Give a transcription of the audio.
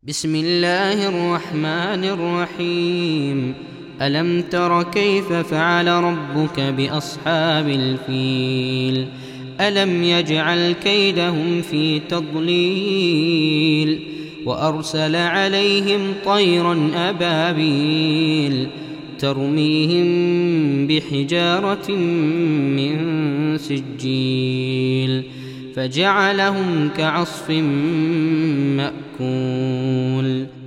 بسم الله الرحمن الرحيم. ألم تر كيف فعل ربك بأصحاب الفيل؟ ألم يجعل كيدهم في تضليل وأرسل عليهم طيرا أبابيل ترميهم بحجارة من سجيل فجعلهم كعصف مأكول.